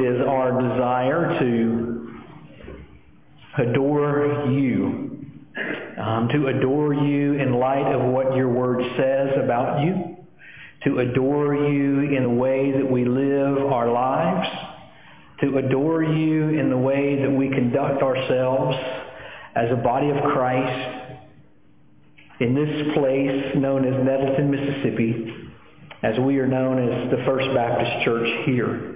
is our desire to adore you. To adore you in light of what your word says about you. To adore you in the way that we live our lives. To adore you in the way that we conduct ourselves as a body of Christ in this place known as Nettleton, Mississippi, as we are known as the First Baptist Church here.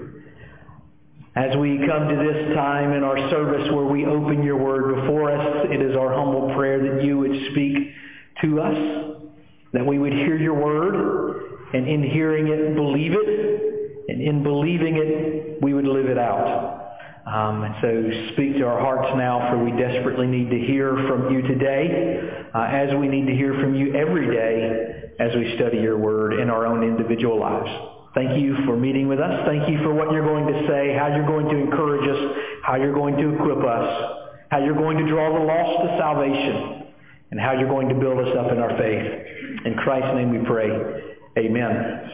As we come to this time in our service where we open your word before us, it is our humble prayer that you would speak to us, that we would hear your word, and in hearing it, believe it, and in believing it, we would live it out. And so speak to our hearts now, for we desperately need to hear from you today, as we need to hear from you every day as we study your word in our own individual lives. Thank you for meeting with us. Thank you for what you're going to say, how you're going to encourage us, how you're going to equip us, how you're going to draw the lost to salvation, and how you're going to build us up in our faith. In Christ's name we pray. Amen.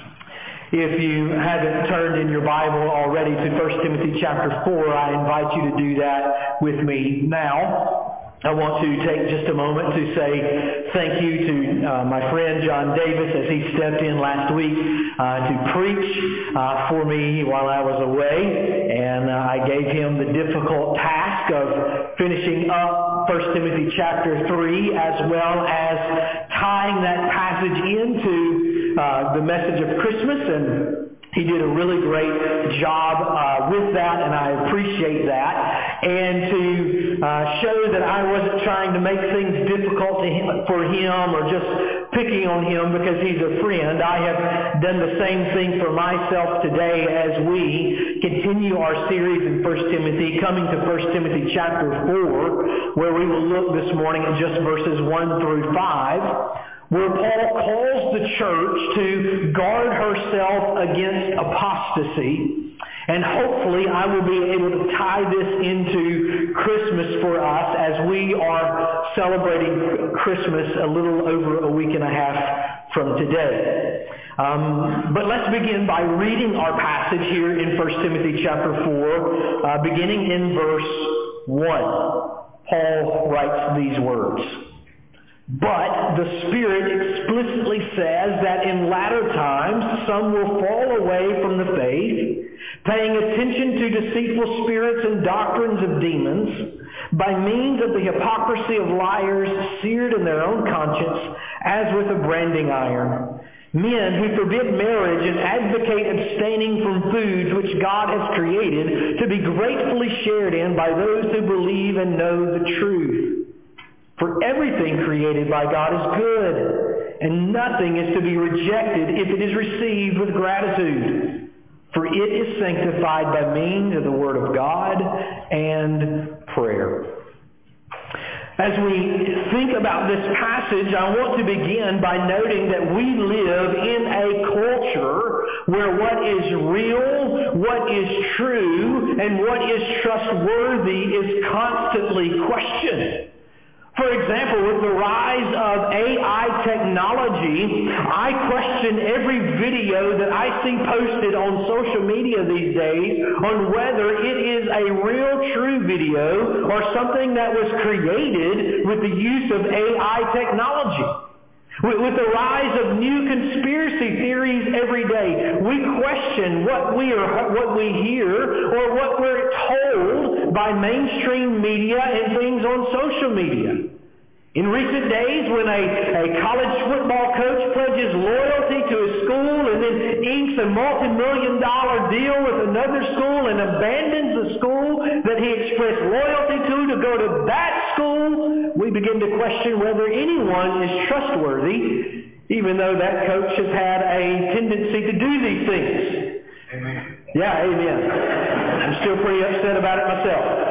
If you haven't turned in your Bible already to 1 Timothy chapter 4, I invite you to do that with me now. I want to take just a moment to say thank you to my friend John Davis as he stepped in last week to preach for me while I was away. And I gave him the difficult task of finishing up 1 Timothy chapter 3 as well as tying that passage into the message of Christmas. And he did a really great job with that, and I appreciate that. And to show that I wasn't trying to make things difficult for him or just picking on him because he's a friend, I have done the same thing for myself today as we continue our series in 1 Timothy, coming to 1 Timothy chapter 4, where we will look this morning at just verses 1 through 5. Where Paul calls the church to guard herself against apostasy. And hopefully I will be able to tie this into Christmas for us as we are celebrating Christmas a little over a week and a half from today. But let's begin by reading our passage here in 1 Timothy chapter 4, beginning in verse 1. Paul writes these words. But the Spirit explicitly says that in latter times some will fall away from the faith, paying attention to deceitful spirits and doctrines of demons, by means of the hypocrisy of liars seared in their own conscience, as with a branding iron. Men who forbid marriage and advocate abstaining from foods which God has created to be gratefully shared in by those who believe and know the truth. For everything created by God is good, and nothing is to be rejected if it is received with gratitude. For it is sanctified by means of the Word of God and prayer. As we think about this passage, I want to begin by noting that we live in a culture where what is real, what is true, and what is trustworthy is constantly questioned. For example, with the rise of AI technology, I question every video that I see posted on social media these days on whether it is a real, true video or something that was created with the use of AI technology. With the rise of new conspiracy theories every day, we question what we hear or what we're told by mainstream media and things on social media. In recent days, when a college football coach pledges loyalty to his school and then inks a multi-million-dollar deal with another school and abandons the school that he expressed loyalty to go to that school, we begin to question whether anyone is trustworthy, even though that coach has had a tendency to do these things. Amen. Yeah, amen. I'm still pretty upset about it myself.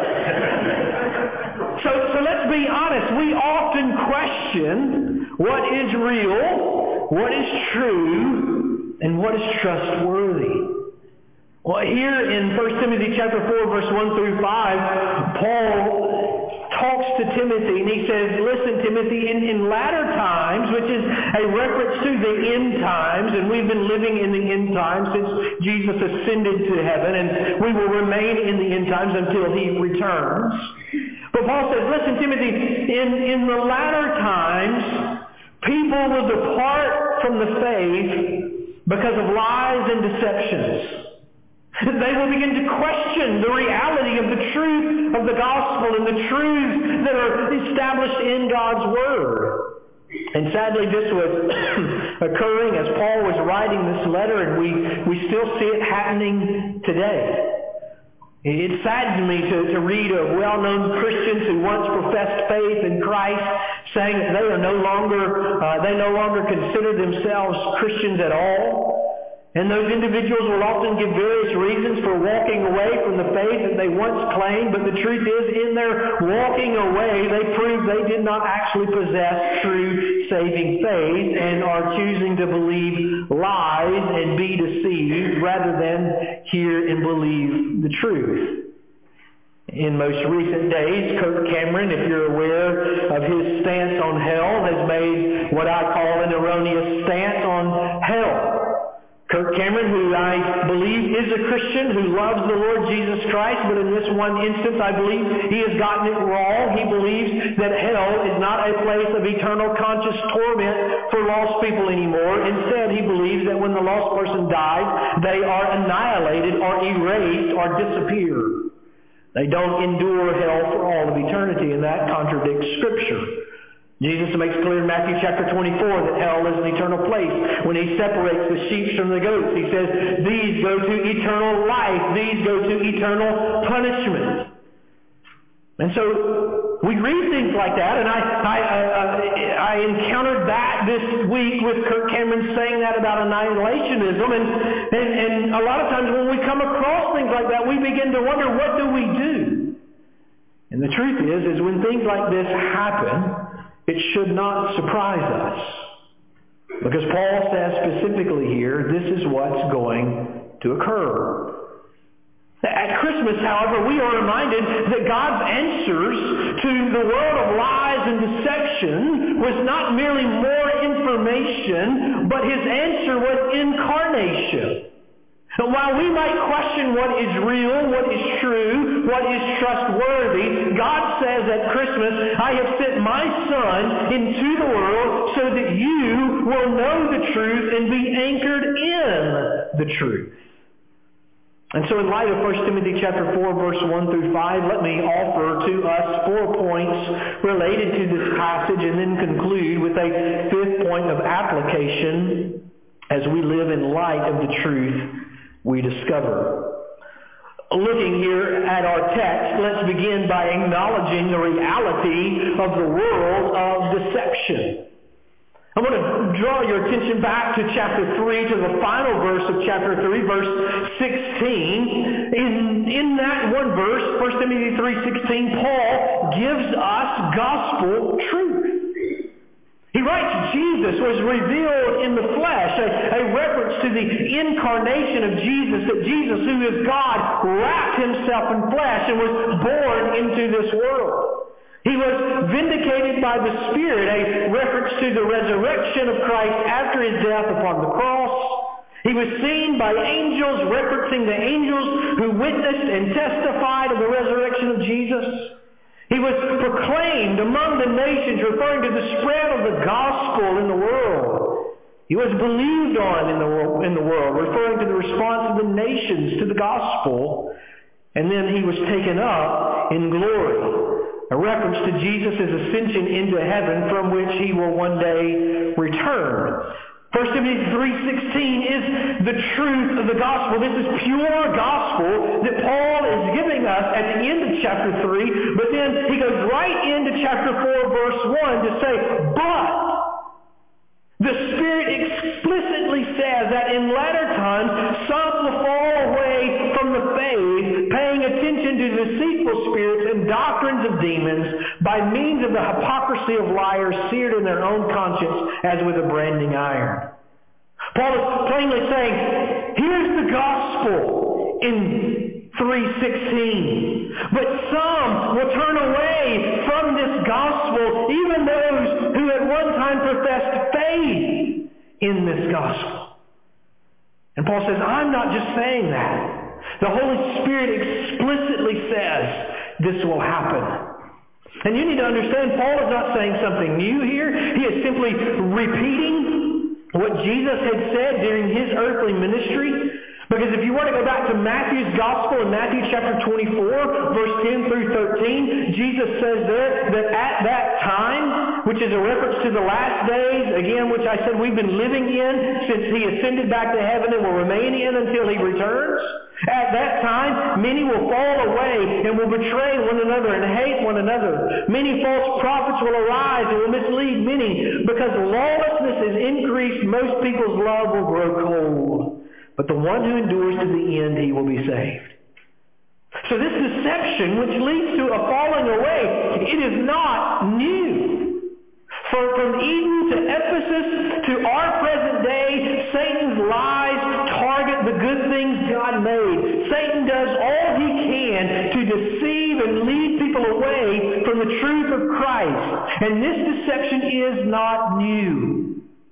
So let's be honest. We often question what is real, what is true, and what is trustworthy. Well, here in 1 Timothy chapter 4, verse 1 through 5, Paul talks to Timothy and he says, listen, Timothy, in latter times, which is a reference to the end times, and we've been living in the end times since Jesus ascended to heaven, and we will remain in the end times until he returns. But Paul says, listen, Timothy, in the latter times, people will depart from the faith because of lies and deceptions. They will begin to question the reality of the truth of the gospel and the truths that are established in God's Word. And sadly, this was occurring as Paul was writing this letter, and we still see it happening today. It saddens me to read of well-known Christians who once professed faith in Christ saying that they no longer consider themselves Christians at all. And those individuals will often give various reasons for walking away from the faith that they once claimed, but the truth is, in their walking away, they prove they did not actually possess true saving faith and are choosing to believe lies and be deceived rather than hear and believe the truth. In most recent days, Kirk Cameron, if you're aware of his stance on hell, has made what I call an erroneous stance on hell. Kirk Cameron, who I believe is a Christian who loves the Lord Jesus Christ, but in this one instance I believe he has gotten it wrong. He believes that hell is not a place of eternal conscious torment for lost people anymore. Instead, he believes that when the lost person dies, they are annihilated or erased or disappear. They don't endure hell for all of eternity, and that contradicts Scripture. Jesus makes clear in Matthew chapter 24 that hell is an eternal place. When he separates the sheep from the goats, he says, these go to eternal life. These go to eternal punishment. And so we read things like that, and I encountered that this week with Kirk Cameron saying that about annihilationism. And a lot of times when we come across things like that, we begin to wonder, what do we do? And the truth is when things like this happen, it should not surprise us. Because Paul says specifically here, this is what's going to occur. At Christmas, however, we are reminded that God's answers to the world of lies and deception was not merely more information, but his answer was incarnation. So while we might question what is real, what is true, what is trustworthy, God says at Christmas, I have sent my Son into the world so that you will know the truth and be anchored in the truth. And so in light of 1 Timothy chapter 4, verse 1 through 5, let me offer to us 4 points related to this passage and then conclude with a 5th point of application as we live in light of the truth we discover. Looking here at our text, let's begin by acknowledging the reality of the world of deception. I want to draw your attention back to chapter 3, to the final verse of chapter 3, verse 16. In that one verse, 1 Timothy 3:16, Paul gives us gospel truth. He writes, Jesus was revealed in the flesh, a reference to the incarnation of Jesus, that Jesus, who is God, wrapped himself in flesh and was born into this world. He was vindicated by the Spirit, a reference to the resurrection of Christ after his death upon the cross. He was seen by angels, referencing the angels who witnessed and testified of the resurrection of Jesus. He was proclaimed among the nations, referring to the spread of the gospel in the world. He was believed on in the world, referring to the response of the nations to the gospel. And then he was taken up in glory, a reference to Jesus' ascension into heaven, from which he will one day return. 1 Timothy 3:16 is the truth of the gospel. This is pure gospel that Paul is giving us at the end of chapter 3. But then he goes right into chapter 4, verse 1 to say, but the Spirit explicitly says that in latter times some will fall away from the faith, paying attention to deceitful spirits and doctrines of demons by means of the hypocrisy of liars seared in their own conscience as with a branding iron. Paul is plainly saying, here's the gospel in 3:16. But some will turn away from this gospel, even those who at one time professed faith in this gospel. And Paul says, I'm not just saying that. The Holy Spirit explicitly says this will happen. And you need to understand, Paul is not saying something new here. He is simply repeating what Jesus had said during his earthly ministry. Because if you want to go back to Matthew's Gospel in Matthew chapter 24, verse 10 through 13, Jesus says there that at that time, which is a reference to the last days, again, which I said we've been living in since he ascended back to heaven and will remain in until he returns. At that time, many will fall away and will betray one another and hate one another. Many false prophets will arise and will mislead many. Because lawlessness is increased, most people's love will grow cold. But the one who endures to the end, he will be saved. So this deception, which leads to a falling away, it is not new. From Eden to Ephesus to our present day, Satan's lies target the good things God made. Satan does all he can to deceive and lead people away from the truth of Christ. And this deception is not new.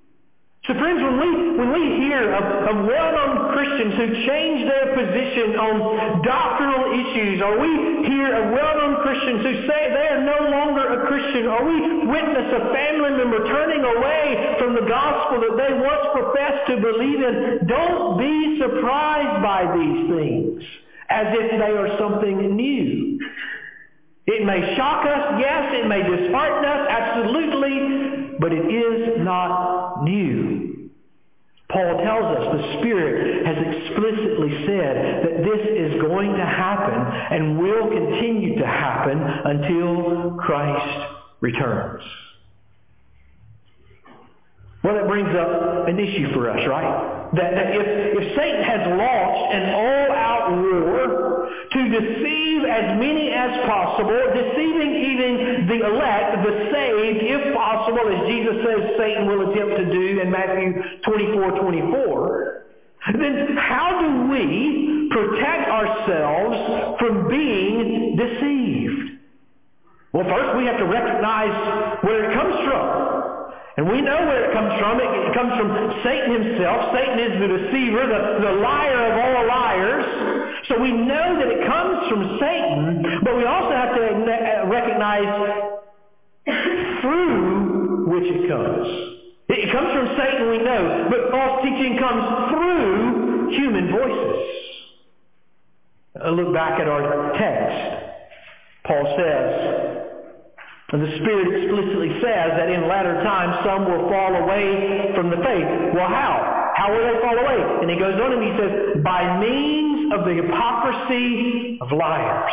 So friends, when we hear of well-known Christians who change their position on doctrinal issues, or we hear of well-known Christians who say they are no longer a Christian, or we witness a family member turning away from the gospel that they once professed to believe in, don't be surprised by these things as if they are something new. It may shock us, yes, it may dishearten us, absolutely, but it is not new. Paul tells us the Spirit has explicitly said that this is going to happen and will continue to happen until Christ returns. Well, that brings up an issue for us, right? That if Satan has launched an all-out war to deceive as many as possible, deceiving even the elect, the saved, if possible, as Jesus says Satan will attempt to do in Matthew 24:24, then how do we protect ourselves from being deceived? Well, first we have to recognize where it comes from. And we know where it comes from. It comes from Satan himself. Satan is the deceiver, the liar of all liars. So we know that it comes from Satan, but we also have to recognize through which it comes. It comes from Satan, we know, but false teaching comes through human voices. Look back at our text. Paul says, and the Spirit explicitly says that in latter times some will fall away from the faith. Well, how? How will they fall away? And he goes on and he says, by means of the hypocrisy of liars.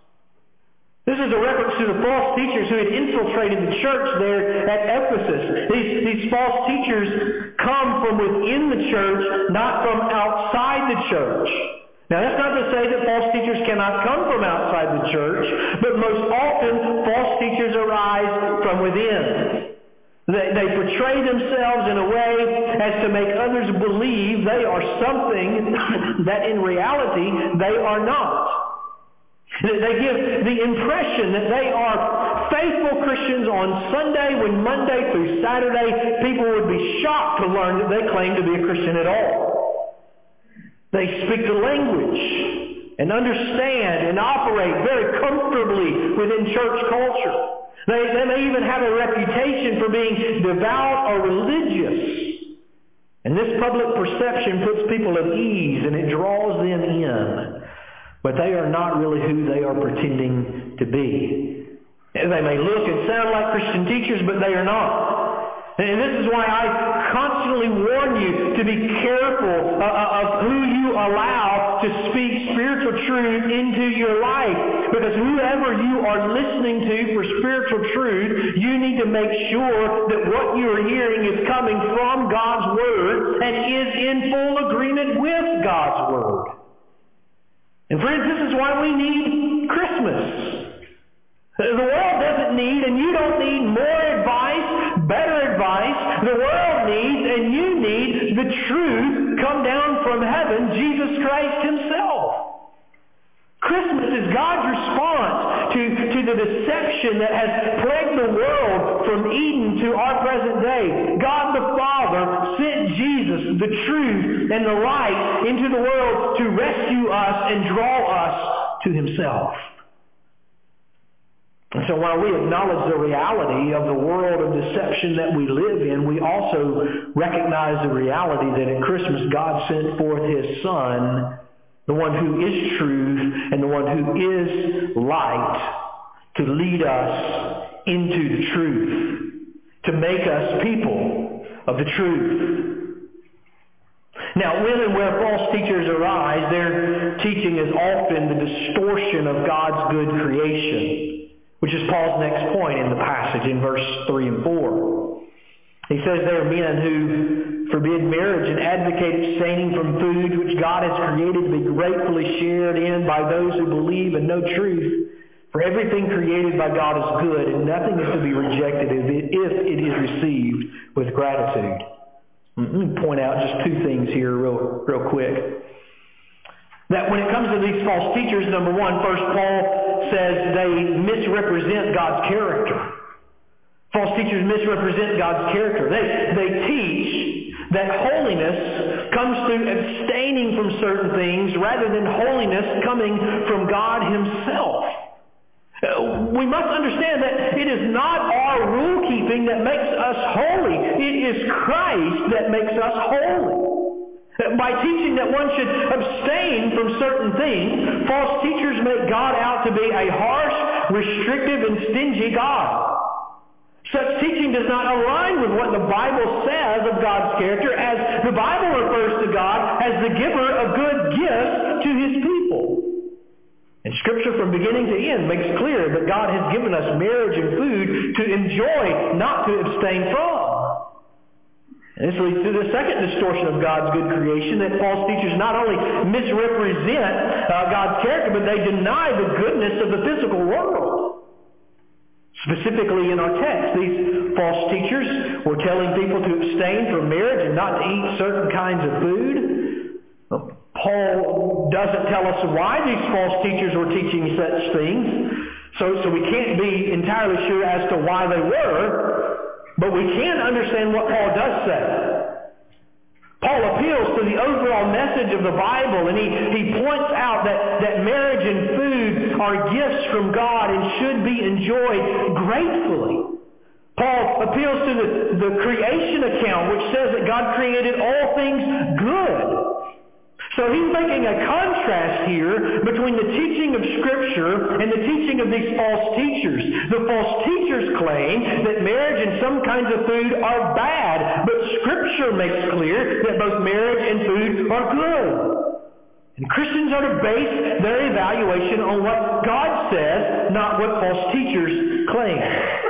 This is a reference to the false teachers who had infiltrated the church there at Ephesus. These false teachers come from within the church, not from outside the church. Now, that's not to say that false teachers cannot come from outside the church, but most often false teachers arise from within. They portray themselves in a way as to make others believe they are something that in reality they are not. They give the impression that they are faithful Christians on Sunday, when Monday through Saturday people would be shocked to learn that they claim to be a Christian at all. They speak the language and understand and operate very comfortably within church culture. They may even have a reputation for being devout or religious. And this public perception puts people at ease and it draws them in. But they are not really who they are pretending to be. They may look and sound like Christian teachers, but they are not. And this is why I constantly warn you to be careful of who you allow to speak spiritual truth into your life. Because whoever you are listening to for spiritual truth, you need to make sure that what you are hearing is coming from God's Word and is in full agreement with God's Word. And friends, this is why we need Christmas. The world doesn't need, and you don't need more advice, better advice. The world needs, and you need, the truth come down from heaven, Jesus Christ himself. Christmas is God's response to the deception that has plagued the world from Eden to our present day. God the Father sent Jesus, the truth and the light, into the world to rescue us and draw us to Himself. And so while we acknowledge the reality of the world of deception that we live in, we also recognize the reality that at Christmas God sent forth His Son, the one who is truth and the one who is light, to lead us into the truth, to make us people of the truth. Now, when and where false teachers arise, their teaching is often the distortion of God's good creation, which is Paul's next point in the passage in verse 3 and 4. He says there are men who forbid marriage and advocate abstaining from food which God has created to be gratefully shared in by those who believe and know truth. For everything created by God is good, and nothing is to be rejected if it is received with gratitude. Let me point out just two things here real quick. That when it comes to these false teachers, number one, first Paul says they misrepresent God's character. False teachers misrepresent God's character. They teach that holiness comes through abstaining from certain things rather than holiness coming from God Himself. We must understand that it is not our rule keeping that makes us holy. It is Christ that makes us holy. By teaching that one should abstain from certain things, false teachers make God out to be a harsh, restrictive, and stingy God. Such teaching does not align with what the Bible says of God's character, as the Bible refers to God as the giver of good gifts to His people. And Scripture from beginning to end makes clear that God has given us marriage and food to enjoy, not to abstain from. And this leads to the second distortion of God's good creation, that false teachers not only misrepresent God's character, but they deny the goodness of the physical world. Specifically in our text, these false teachers were telling people to abstain from marriage and not to eat certain kinds of food. Paul doesn't tell us why these false teachers were teaching such things, so we can't be entirely sure as to why they were, but we can understand what Paul does say. Paul appeals to the overall message of the Bible, and he points out that marriage and food are gifts from God and should be enjoyed gratefully. Paul appeals to the creation account, which says that God created all things good. So he's making a contrast here between the teaching of Scripture and the teaching of these false teachers. The false teachers claim that marriage and some kinds of food are bad, but Scripture makes clear that both marriage and food are good. And Christians are to base their evaluation on what God says, not what false teachers claim.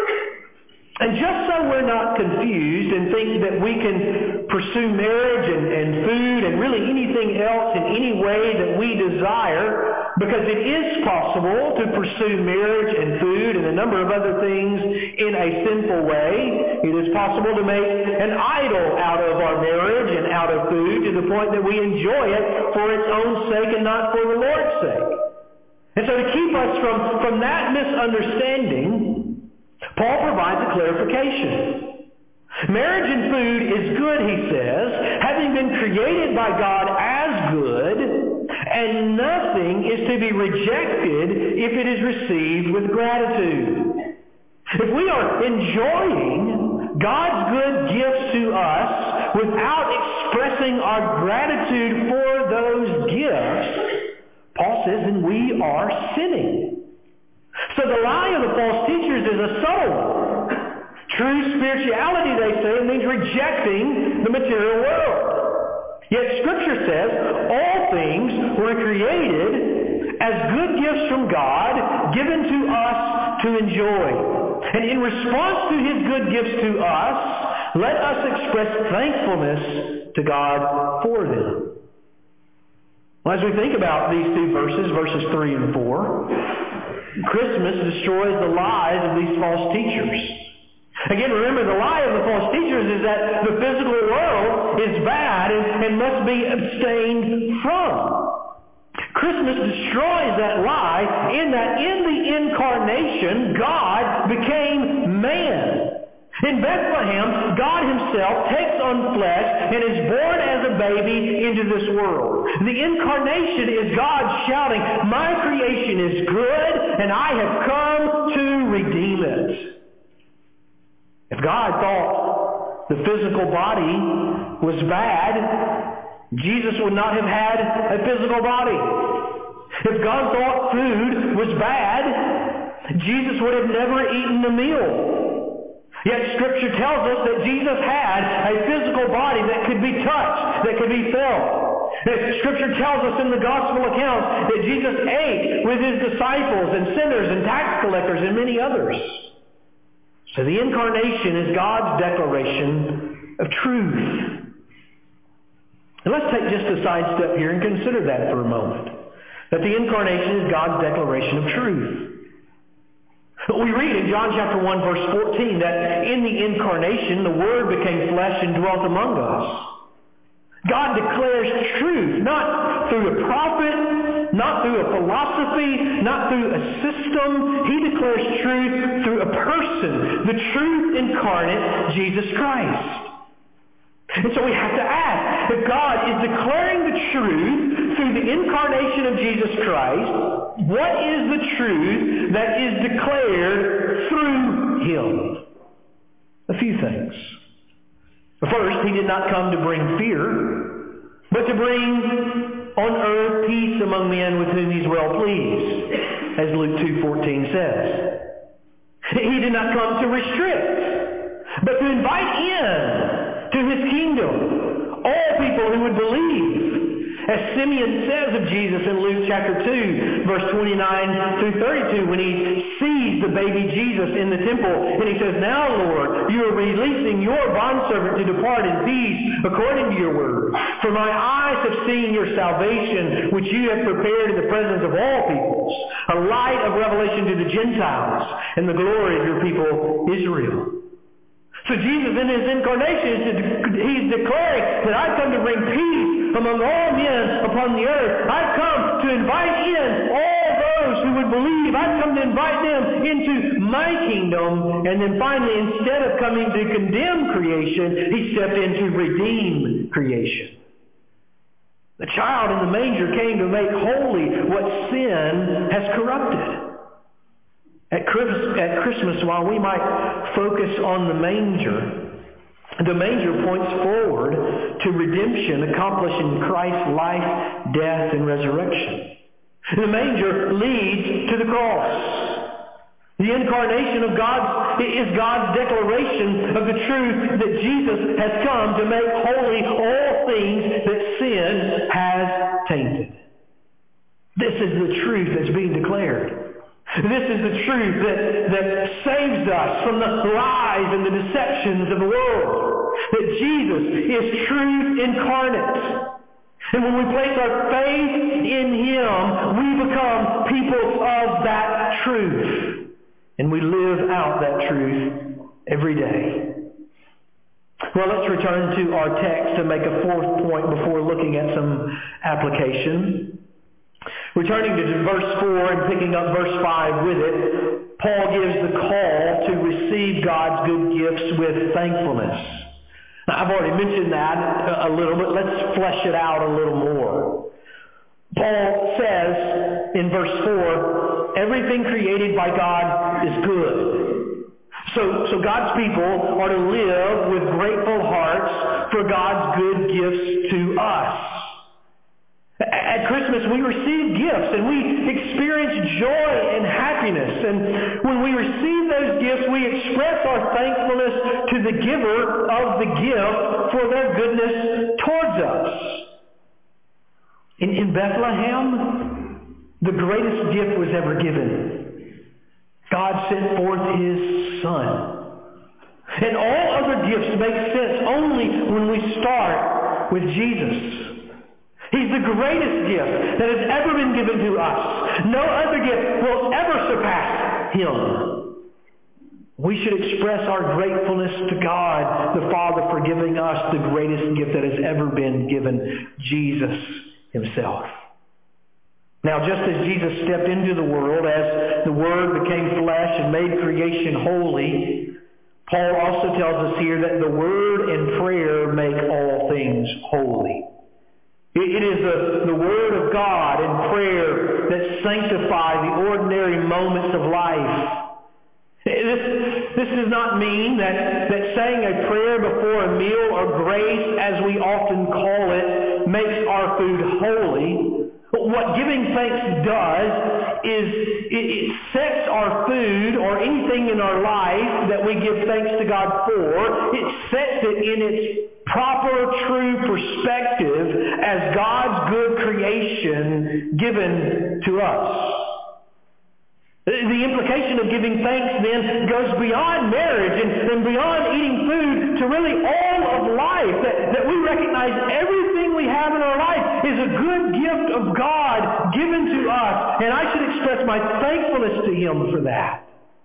And just so we're not confused and think that we can pursue marriage and food and really anything else in any way that we desire, because it is possible to pursue marriage and food and a number of other things in a sinful way. It is possible to make an idol out of our marriage and out of food to the point that we enjoy it for its own sake and not for the Lord's sake. And so to keep us from that misunderstanding, Paul provides a clarification. Marriage and food is good, he says, having been created by God as good, and nothing is to be rejected if it is received with gratitude. If we are enjoying God's good gifts to us without expressing our gratitude for those gifts, Paul says then we are sinning. So the lie of the false teachers is a subtle one. True spirituality, they say, means rejecting the material world. Yet Scripture says all things were created as good gifts from God given to us to enjoy. And in response to His good gifts to us, let us express thankfulness to God for them. Well, as we think about these two verses, verses 3 and 4, Christmas destroys the lies of these false teachers. Again, remember, the lie of the false teachers is that the physical world is bad and must be abstained from. Christmas destroys that lie in that in the incarnation, God became man. In Bethlehem, God himself takes on flesh and is born as a baby into this world. The incarnation is God shouting, my creation is good and I have come to redeem it. If God thought the physical body was bad, Jesus would not have had a physical body. If God thought food was bad, Jesus would have never eaten a meal. Yet Scripture tells us that Jesus had a physical body that could be touched, that could be felt. Scripture tells us in the Gospel accounts that Jesus ate with his disciples and sinners and tax collectors and many others. So the incarnation is God's declaration of truth. And let's take just a side step here and consider that for a moment. That the incarnation is God's declaration of truth. We read in John chapter 1 verse 14 that in the incarnation the Word became flesh and dwelt among us. God declares truth, not through a prophet, not through a philosophy, not through a system. He declares truth through a person, the truth incarnate, Jesus Christ. And so we have to ask, if God is declaring the truth through the incarnation of Jesus Christ, what is the truth that is declared through him? A few things. First, he did not come to bring fear, but to bring on earth peace among men with whom he's well pleased, as Luke 2:14 says. He did not come to restrict, but to invite in to his kingdom all people who would believe. As Simeon says of Jesus in Luke chapter 2, verse 29 through 32, when he sees the baby Jesus in the temple, and he says, now, Lord, you are releasing your bondservant to depart in peace according to your word. For my eyes have seen your salvation, which you have prepared in the presence of all peoples, a light of revelation to the Gentiles, and the glory of your people Israel. So Jesus in his incarnation, he's declaring that I've come to bring peace among all men upon the earth. I've come to invite in all those who would believe. I've come to invite them into my kingdom. And then finally, instead of coming to condemn creation, he stepped in to redeem creation. The child in the manger came to make holy what sin has corrupted. At Christmas, while we might focus on the manger points forward to redemption accomplished in Christ's life, death, and resurrection. The manger leads to the cross. The incarnation of is God's declaration of the truth that Jesus has come to make holy all things that sin has tainted. This is the truth that's being declared. This is the truth that saves us from the lies and the deceptions of the world. That Jesus is truth incarnate. And when we place our faith in him, we become people of that truth. And we live out that truth every day. Well, let's return to our text to make a fourth point before looking at some application. Returning to verse 4 and picking up verse 5 with it, Paul gives the call to receive God's good gifts with thankfulness. Now, I've already mentioned that a little, but let's flesh it out a little more. Paul says in verse 4, everything created by God is good. So God's people are to live with grateful hearts for God's good gifts to us. At Christmas, we receive gifts and we experience joy and happiness. And when we receive those gifts, we express our thankfulness to the giver of the gift for their goodness towards us. In Bethlehem, the greatest gift was ever given. God sent forth his Son. And all other gifts make sense only when we start with Jesus. He's the greatest gift that has ever been given to us. No other gift will ever surpass him. We should express our gratefulness to God, the Father, for giving us the greatest gift that has ever been given, Jesus himself. Now, just as Jesus stepped into the world as the Word became flesh and made creation holy, Paul also tells us here that the Word and prayer make all things holy. It is the Word of God and prayer that sanctify the ordinary moments of life. This does not mean that saying a prayer before a meal or grace, as we often call it, makes our food holy. But what giving thanks does is it sets our food or anything in our life that we give thanks to God for, it sets it in its proper, true perspective as God's good creation given to us. The implication of giving thanks then goes beyond marriage and beyond eating food to really all of life. That we recognize everything we have in our life is a good gift of God given to us. And I should express my thankfulness to Him for that.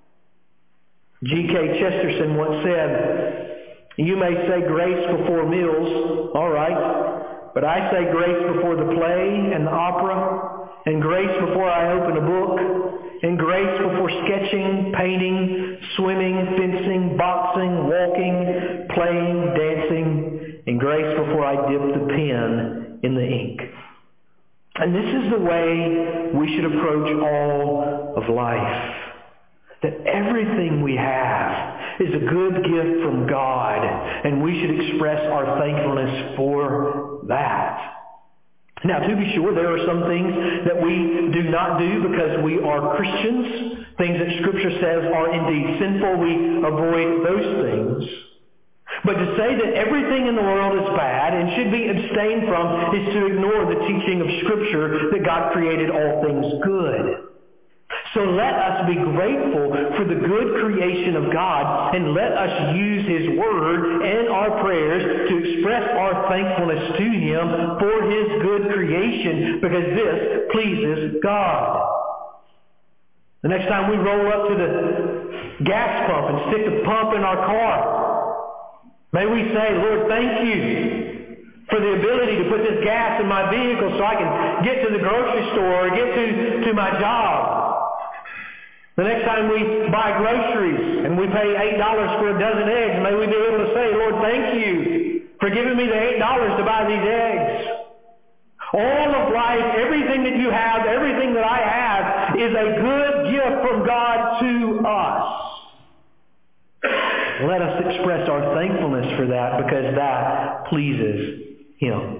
G.K. Chesterton once said, "You may say grace before meals, all right, but I say grace before the play and the opera, and grace before I open a book, and grace before sketching, painting, swimming, fencing, boxing, walking, playing, dancing, and grace before I dip the pen in the ink." And this is the way we should approach all of life. That everything we have is a good gift from God, and we should express our thankfulness for that. Now, to be sure, there are some things that we do not do because we are Christians. Things that Scripture says are indeed sinful. We avoid those things. But to say that everything in the world is bad and should be abstained from is to ignore the teaching of Scripture that God created all things good. So let us be grateful for the good creation of God, and let us use His Word and our prayers to express our thankfulness to Him for His good creation, because this pleases God. The next time we roll up to the gas pump and stick the pump in our car, may we say, "Lord, thank you for the ability to put this gas in my vehicle so I can get to the grocery store or get to my job." The next time we buy groceries and we pay $8 for a dozen eggs, may we be able to say, "Lord, thank you for giving me the $8 to buy these eggs." All of life, everything that you have, everything that I have, is a good gift from God to us. Let us express our thankfulness for that, because that pleases Him.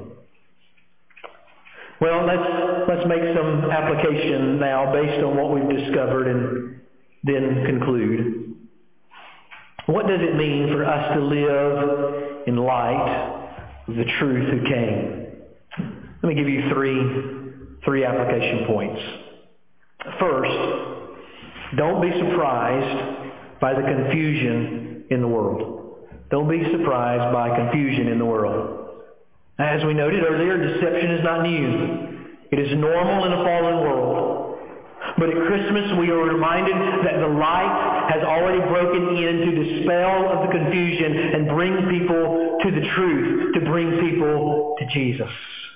Well, let's make some application now based on what we've discovered and then conclude. What does it mean for us to live in light of the truth who came? Let me give you three application points. First, don't be surprised by the confusion in the world. Don't be surprised by confusion in the world. As we noted earlier, deception is not new. It is normal in a fallen world. But at Christmas, we are reminded that the light has already broken in to dispel of the confusion and bring people to the truth, to bring people to Jesus.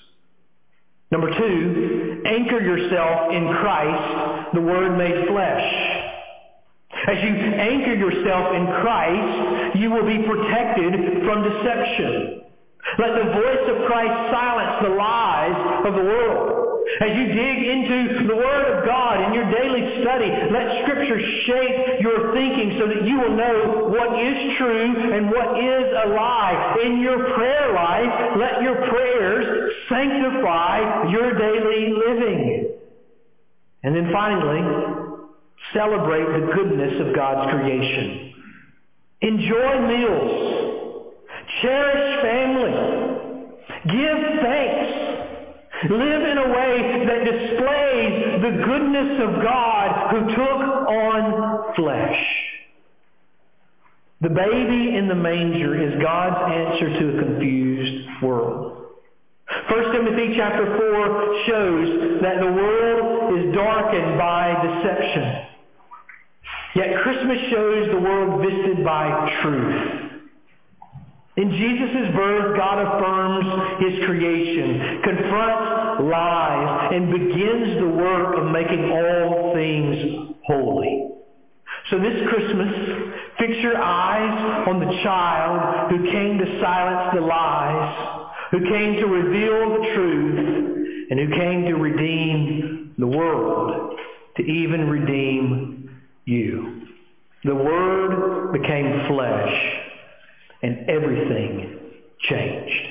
Number two, anchor yourself in Christ, the Word made flesh. As you anchor yourself in Christ, you will be protected from deception. Let the voice of Christ silence the lies of the world. As you dig into the Word of God in your daily study, let Scripture shape your thinking so that you will know what is true and what is a lie. In your prayer life, let your prayers sanctify your daily living. And then finally, celebrate the goodness of God's creation. Enjoy meals. Cherish family. Give thanks. Live in a way that displays the goodness of God who took on flesh. The baby in the manger is God's answer to a confused world. 1 Timothy chapter 4 shows that the world is darkened by deception. Yet Christmas shows the world visited by truth. In Jesus' birth, God affirms His creation, confronts lies and begins the work of making all things holy. So this Christmas, fix your eyes on the child who came to silence the lies, who came to reveal the truth, and who came to redeem the world, to even redeem you. The Word became flesh, and everything changed.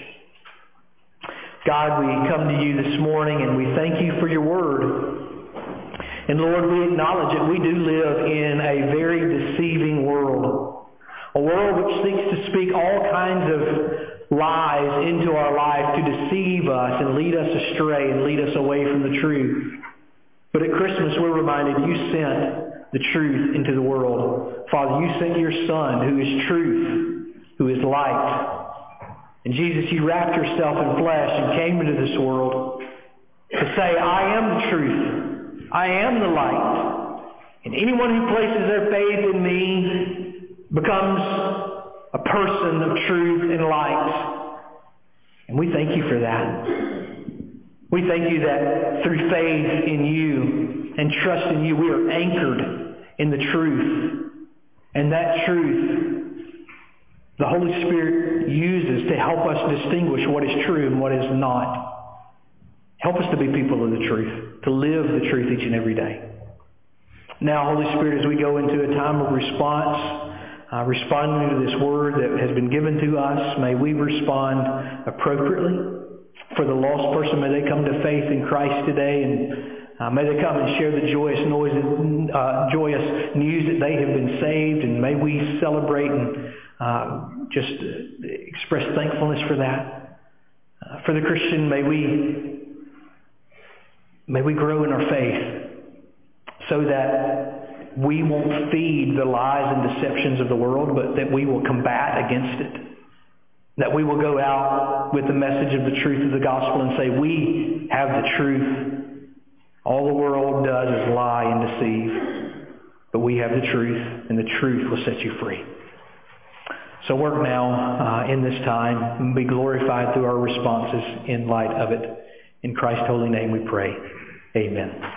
God, we come to you this morning and we thank you for your Word. And Lord, we acknowledge that we do live in a very deceiving world. A world which seeks to speak all kinds of lies into our life to deceive us and lead us astray and lead us away from the truth. But at Christmas we're reminded you sent the truth into the world. Father, you sent your Son who is truth, who is light. And Jesus, you wrapped yourself in flesh and came into this world to say, I am the truth. I am the light. And anyone who places their faith in me becomes a person of truth and light. And we thank you for that. We thank you that through faith in you and trust in you, we are anchored in the truth. And that truth, the Holy Spirit uses to help us distinguish what is true and what is not. Help us to be people of the truth, to live the truth each and every day. Now, Holy Spirit, as we go into a time of response, responding to this word that has been given to us, may we respond appropriately. For the lost person, may they come to faith in Christ today, and may they come and share the joyous news that they have been saved, and may we celebrate and just express thankfulness for that. For the Christian, may we grow in our faith so that we won't feed the lies and deceptions of the world, but that we will combat against it. That we will go out with the message of the truth of the gospel and say, we have the truth. All the world does is lie and deceive. But we have the truth, and the truth will set you free. So work now in this time and be glorified through our responses in light of it. In Christ's holy name we pray. Amen.